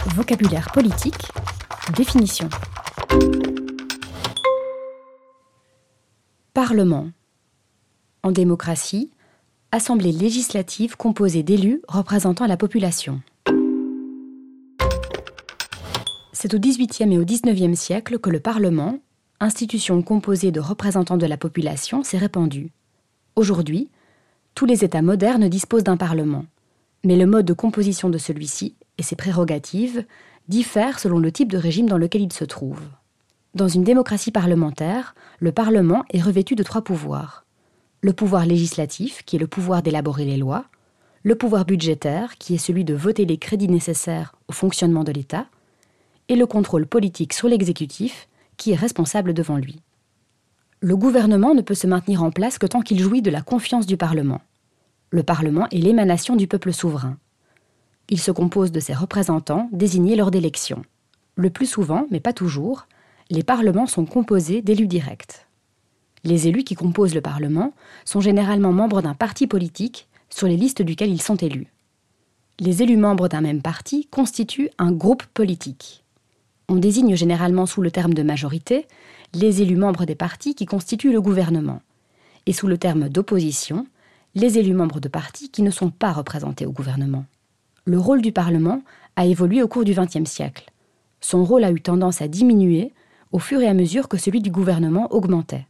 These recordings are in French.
Vocabulaire politique, définition. Parlement. En démocratie, assemblée législative composée d'élus représentant la population. C'est au XVIIIe et au XIXe siècle que le Parlement, institution composée de représentants de la population, s'est répandu. Aujourd'hui, tous les États modernes disposent d'un Parlement, mais le mode de composition de celui-ci et ses prérogatives diffèrent selon le type de régime dans lequel il se trouve. Dans une démocratie parlementaire, le Parlement est revêtu de 3 pouvoirs. Le pouvoir législatif, qui est le pouvoir d'élaborer les lois, le pouvoir budgétaire, qui est celui de voter les crédits nécessaires au fonctionnement de l'État, et le contrôle politique sur l'exécutif, qui est responsable devant lui. Le gouvernement ne peut se maintenir en place que tant qu'il jouit de la confiance du Parlement. Le Parlement est l'émanation du peuple souverain. Il se compose de ses représentants désignés lors d'élections. Le plus souvent, mais pas toujours, les parlements sont composés d'élus directs. Les élus qui composent le Parlement sont généralement membres d'un parti politique sur les listes duquel ils sont élus. Les élus membres d'un même parti constituent un groupe politique. On désigne généralement sous le terme de majorité les élus membres des partis qui constituent le gouvernement, et sous le terme d'opposition, les élus membres de partis qui ne sont pas représentés au gouvernement. Le rôle du Parlement a évolué au cours du XXe siècle. Son rôle a eu tendance à diminuer au fur et à mesure que celui du gouvernement augmentait.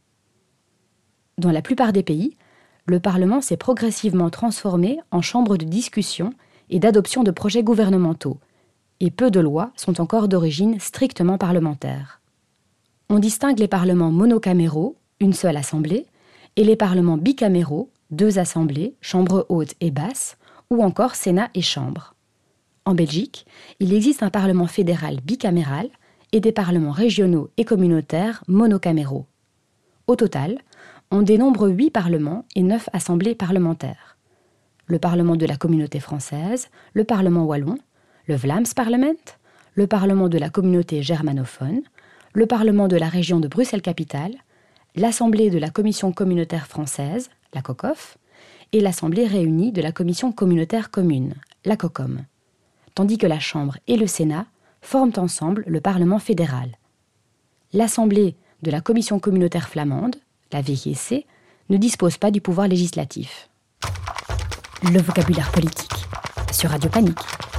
Dans la plupart des pays, le Parlement s'est progressivement transformé en chambre de discussion et d'adoption de projets gouvernementaux, et peu de lois sont encore d'origine strictement parlementaire. On distingue les parlements monocaméraux, une seule assemblée, et les parlements bicaméraux, 2 assemblées, chambre haute et basse, ou encore Sénat et Chambre. En Belgique, il existe un parlement fédéral bicaméral et des parlements régionaux et communautaires monocaméraux. Au total, on dénombre 8 parlements et 9 assemblées parlementaires. Le Parlement de la Communauté française, le Parlement wallon, le Vlaams Parlement, le Parlement de la Communauté germanophone, le Parlement de la région de Bruxelles-Capitale, l'Assemblée de la Commission communautaire française, la COCOF, et l'Assemblée réunie de la Commission communautaire commune, la COCOM, tandis que la Chambre et le Sénat forment ensemble le Parlement fédéral. L'Assemblée de la Commission communautaire flamande, la VGC, ne dispose pas du pouvoir législatif. Le vocabulaire politique sur Radio Panique.